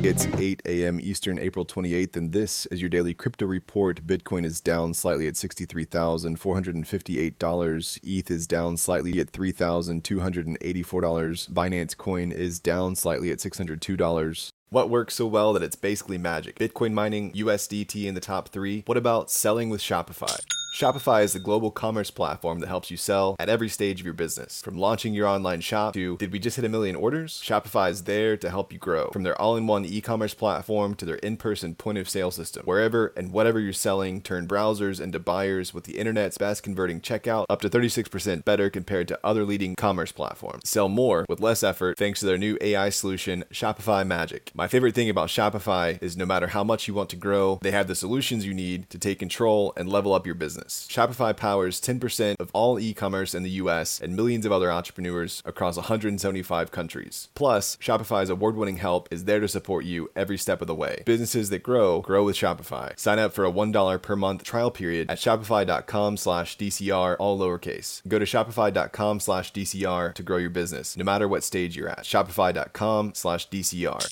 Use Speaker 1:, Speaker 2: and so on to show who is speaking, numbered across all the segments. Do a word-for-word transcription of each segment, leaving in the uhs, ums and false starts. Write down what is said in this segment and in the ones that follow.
Speaker 1: It's eight a.m. Eastern, April twenty-eighth, and this is your daily crypto report. Bitcoin is down slightly at sixty-three thousand four hundred fifty-eight dollars. E T H is down slightly at three thousand two hundred eighty-four dollars. Binance Coin is down slightly at six hundred two dollars. What works so well that it's basically magic? Bitcoin mining, U S D T in the top three. What about selling with Shopify? Shopify is the global commerce platform that helps you sell at every stage of your business. From launching your online shop to, did we just hit a million orders? Shopify is there to help you grow. From their all-in-one e-commerce platform to their in-person point-of-sale system. Wherever and whatever you're selling, turn browsers into buyers with the internet's best converting checkout, up to thirty-six percent better compared to other leading commerce platforms. Sell more with less effort thanks to their new A I solution, Shopify Magic. My favorite thing about Shopify is no matter how much you want to grow, they have the solutions you need to take control and level up your business. Shopify powers ten percent of all e-commerce in the U S and millions of other entrepreneurs across one hundred seventy-five countries. Plus, Shopify's award-winning help is there to support you every step of the way. Businesses that grow, grow with Shopify. Sign up for a one dollar per month trial period at shopify.com slash DCR, all lowercase. Go to shopify.com slash DCR to grow your business, no matter what stage you're at. Shopify.com slash DCR.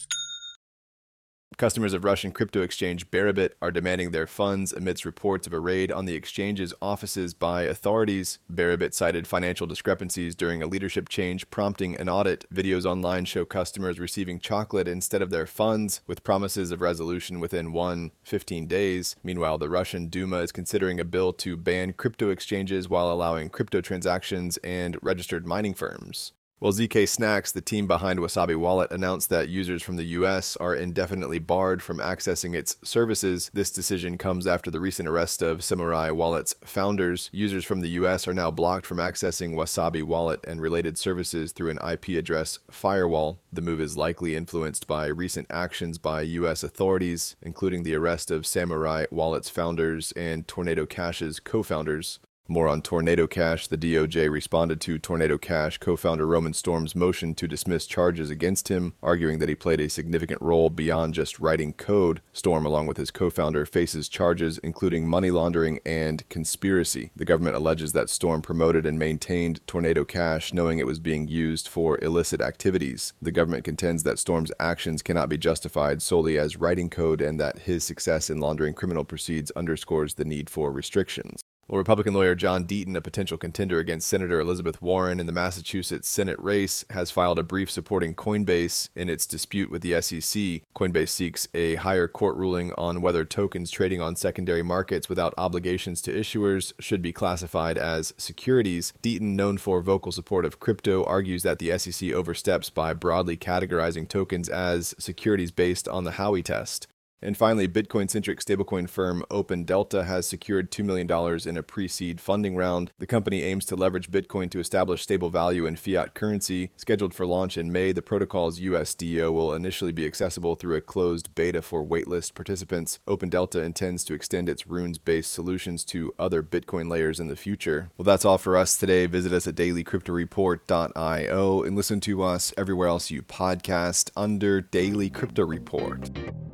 Speaker 1: Customers of Russian crypto exchange Bybit are demanding their funds amidst reports of a raid on the exchange's offices by authorities. Bybit cited financial discrepancies during a leadership change, prompting an audit. Videos online show customers receiving chocolate instead of their funds, with promises of resolution within one to fifteen days. Meanwhile, the Russian Duma is considering a bill to ban crypto exchanges while allowing crypto transactions and registered mining firms. Well, Z K Snacks, the team behind Wasabi Wallet, announced that users from the U S are indefinitely barred from accessing its services. This decision comes after the recent arrest of Samurai Wallet's founders. Users from the U S are now blocked from accessing Wasabi Wallet and related services through an I P address firewall. The move is likely influenced by recent actions by U S authorities, including the arrest of Samurai Wallet's founders and Tornado Cash's co-founders. More on Tornado Cash. The D O J responded to Tornado Cash co-founder Roman Storm's motion to dismiss charges against him, arguing that he played a significant role beyond just writing code. Storm, along with his co-founder, faces charges including money laundering and conspiracy. The government alleges that Storm promoted and maintained Tornado Cash, knowing it was being used for illicit activities. The government contends that Storm's actions cannot be justified solely as writing code and that his success in laundering criminal proceeds underscores the need for restrictions. Well, Republican lawyer John Deaton, a potential contender against Senator Elizabeth Warren in the Massachusetts Senate race, has filed a brief supporting Coinbase in its dispute with the S E C. Coinbase seeks a higher court ruling on whether tokens trading on secondary markets without obligations to issuers should be classified as securities. Deaton, known for vocal support of crypto, argues that the S E C oversteps by broadly categorizing tokens as securities based on the Howey test. And finally, Bitcoin-centric stablecoin firm Open Delta has secured two million dollars in a pre-seed funding round. The company aims to leverage Bitcoin to establish stable value in fiat currency. Scheduled for launch in May, the protocol's U S D O will initially be accessible through a closed beta for waitlist participants. Open Delta intends to extend its runes-based solutions to other Bitcoin layers in the future. Well, that's all for us today. Visit us at daily crypto report dot io and listen to us everywhere else you podcast under Daily Crypto Report.